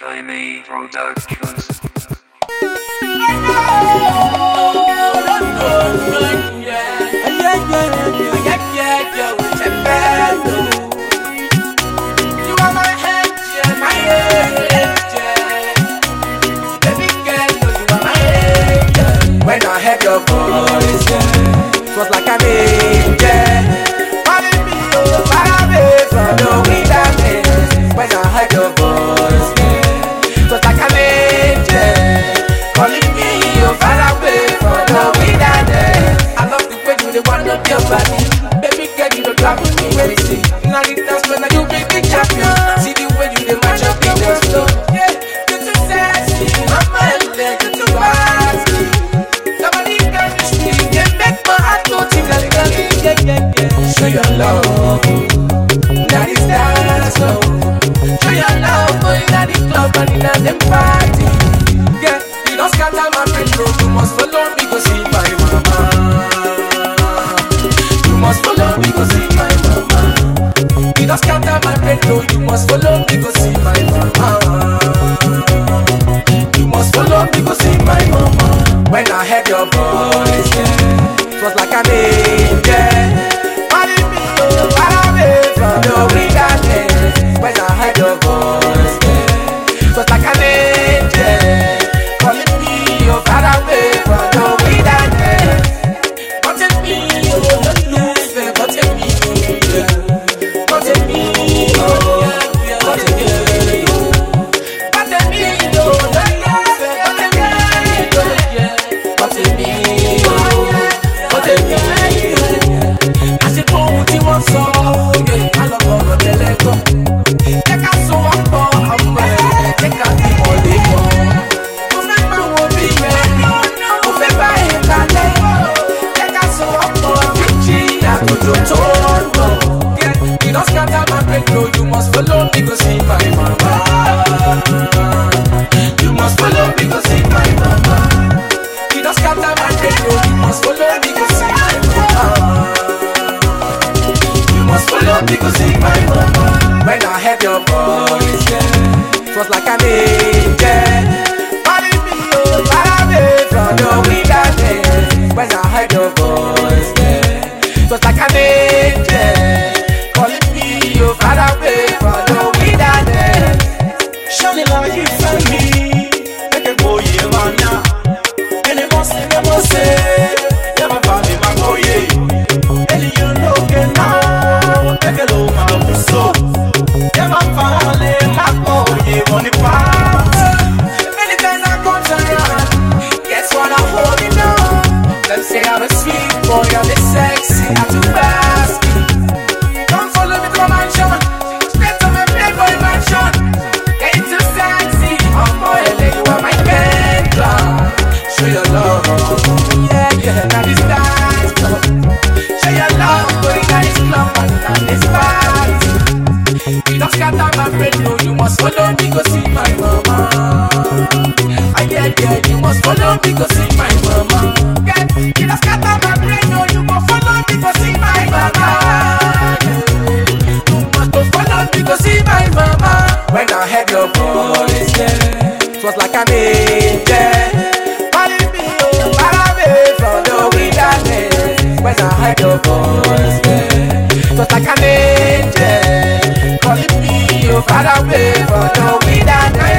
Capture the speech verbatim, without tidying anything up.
Jamie Productions. When I heard your voice, yeah, it was like an angel calling me oh, far away from the wilderness. When I heard your voice, yeah, it was like an angel calling me oh, far away from the wilderness. I love the way you the one of your body, baby girl, you don't travel me crazy. Now the dance when you be the champion. See the way you the match up in the floor, yeah, you too sexy, mama, you too fast. Show your love, that is dance love. Show your love, boy, that is club and in a them party. Yeah, you don't scatter my brain, bro. You must follow me, go see my mama. You must follow me, go see my mama. You don't scatter my brain, bro. You must follow me, go see my mama. You must follow me, go see my mama. When I heard your voice, yeah, it was like an angel calling me oh, far away from the wilderness. When I heard your voice, yeah, it was like an angel calling me oh, far away from the wilderness. Come take me, oh, don't lose me, come take me, yeah. Come take me, oh, yeah, come take me, oh. Come take me, oh, don't lose me, come take me, oh, yeah. Come take me, oh, come take me. So, yeah, I love all the belego. Take a so up for a man, take a deep on the phone. Remember what we made, remember it, take a so up for a Richie, I go to Toronto. Yeah, you don't scatter my brain, no, you must follow me, go see my mama. You must follow me, go see my mama. You don't scatter my brain, no, you must follow me, go see my mama. Must follow me, go see my mama. When I heard your voice, yeah, it was like an angel calling me oh, far away from the wilderness. When I heard your voice, yeah, it was like an angel calling me oh, far away from the wilderness. Shining like you and me, make a boy you man now. And it must say, it must say, never found me my boy. And you know get now. Hello, my soul. Yeah, my family, my boy, on the path. Many times I come tired, guess what I'm holding on. Them say I'm a sweet boy, I'm a sexy, I'm too fast. Come follow me to my mansion, straight to my playboy mansion. Get too sexy, oh boy, you are my pendulum. Show your love, yeah, yeah, that is dance club. Show your love, boy, that is club and this party. You don't scatter my brain, no, you must follow me, go see my mama. I get yeah, you must follow me, go see my mama. Get, you don't scatter my brain, no, you must follow me, go see my mama. You must follow me, go see my mama. When I heard your voice, yeah, it was like an angel calling me oh, far away from the wilderness. When I heard your voice, yeah, it was like an angel calling me oh, far away from the wilderness.